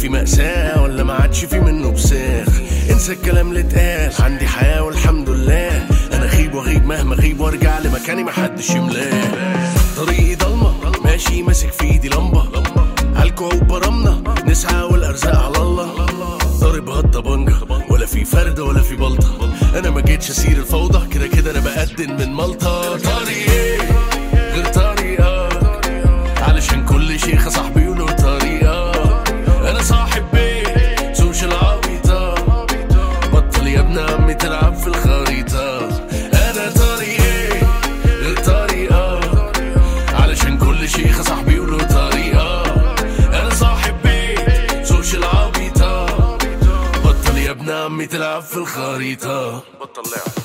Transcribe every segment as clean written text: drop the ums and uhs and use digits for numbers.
في مأساة ولا ما عادش في منه بساخ. انسى الكلام اللي اتقال، عندي حياة والحمد لله. انا غيب واغيب مهما غيب وارجع لمكاني محدش يملاه. طريقي ضلمة ماشي ماسك في ايدي لمبة، عالكوا وبرمنا نسعى والارزاق على الله. ضارب هالطبنجة ولا في فردة ولا في بلطة، انا ما جيتش اسير الفوضى، كده كده انا بقدم من مالطا. طريقي غير طريقة علشان كل شيخ صاحبي وله طريقة. انا صاحب بيت سوشيال عبيطة، بطل يا ابن عمي تلعب في الخريطة. انا طريقي غير طريقة علشان كل شيخ صاحبي وله طريقة. انا صاحب بيت سوشيال عبيطة، بطل يا ابن عمي تلعب في الخريطة. بطل لعب.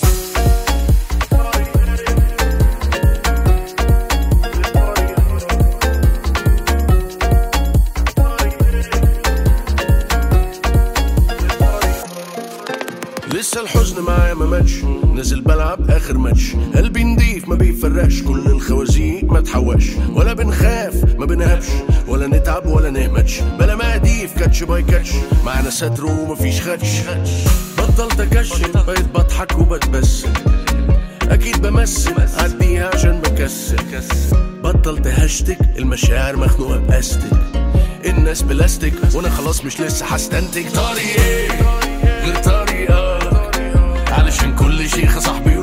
لسه الحزن معايا ما ماتش، نازل بلعب اخر ماتش. قلبي نضيف ما بيفرقش، كل الخوازيق ما تحوش. ولا بنخاف ما بنهبش، ولا نتعب ولا نهمتش. بلا مقاديف كاتش باي كاتش، معنا ستر ومفيش خدش. بطلت اكشف بقيت بضحك وبتبسم، اكيد بمثل عديها عشان بكسل. بطلت هاشتك المشاعر مخنوقه باستك، الناس بلاستيك وانا خلاص مش لسه هستنتج. طريقي غير طريقة علشان كل شيخ صاحبي